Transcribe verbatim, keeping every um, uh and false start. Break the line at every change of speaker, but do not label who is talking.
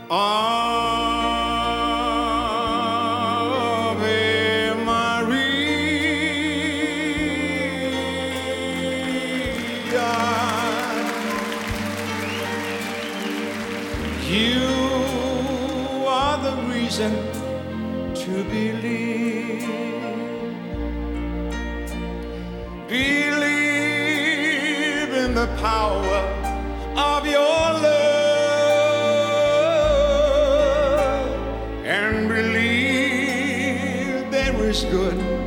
Ave Maria. You are the reason to believe. Believe in the power of your love and believe there is good